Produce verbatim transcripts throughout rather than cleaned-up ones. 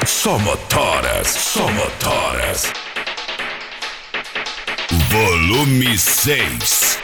Só motoras, só motoras. Volume seis.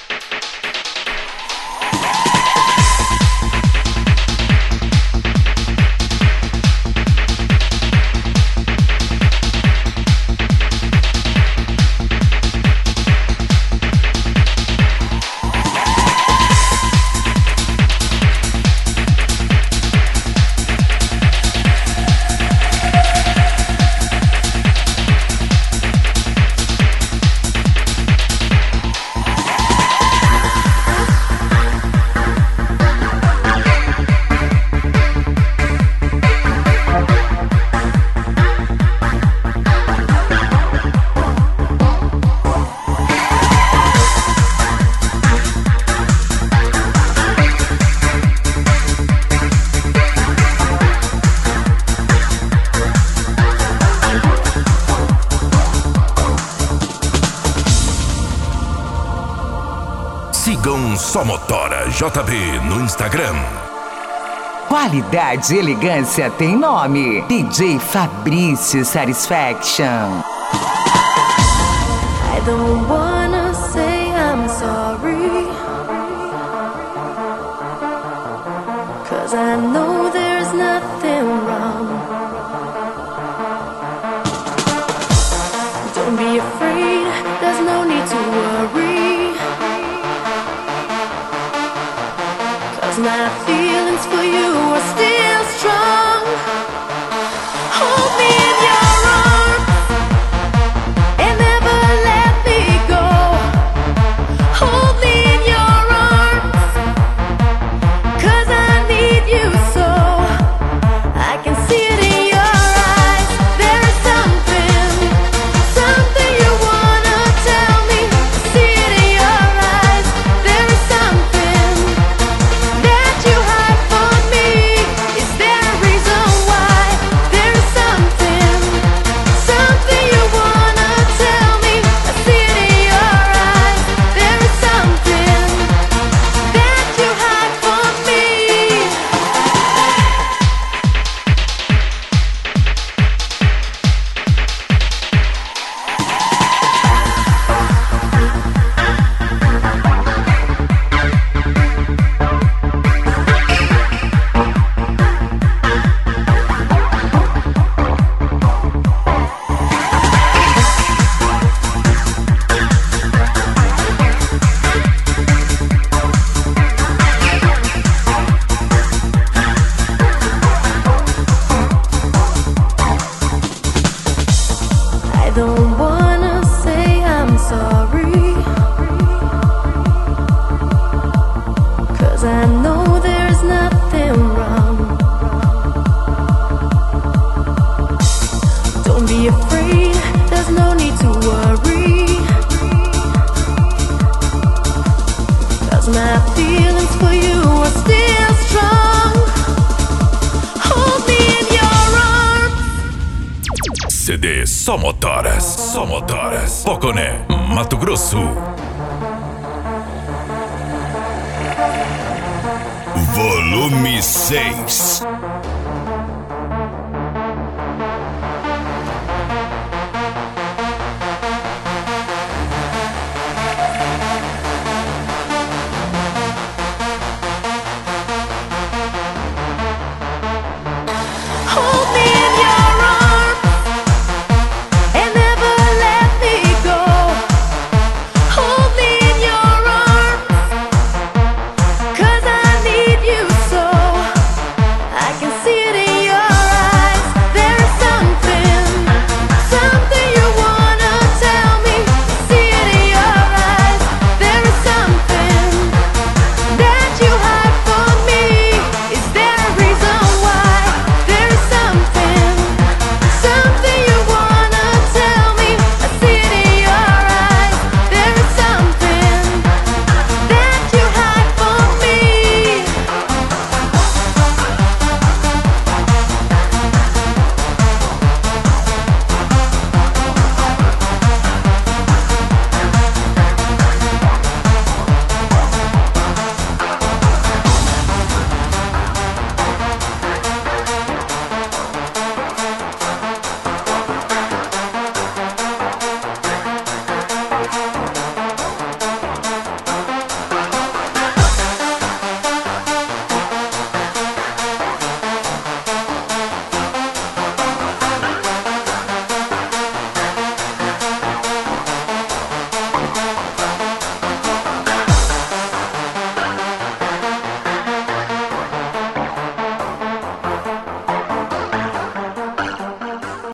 Sigam Só Motora J B no Instagram. Qualidade e elegância tem nome. D J Fabrício Satisfaction. I don't wanna say I'm sorry, 'cause I know there's nothing wrong. Don't be afraid, there's no need to worry, 'cause my feelings for you are still strong. Hold me in your arms and never let me go. Hold me in your arms, 'cause I need you so. I can see it in your eyes. There is something, something you wanna tell me. I see it in your eyes. There is something that you hide from me. Is there a reason why? There is something, something you wanna tell me. I see it in your eyes. There is something that you hide from me. I don't wanna say I'm sorry, 'cause I know there's nothing wrong. Don't be afraid, there's no need to worry, 'cause my feelings for you are still strong. Hold me in your arms. C D Só Motoras, Só Motoras. Poconé, Mato Grosso. Volume seis.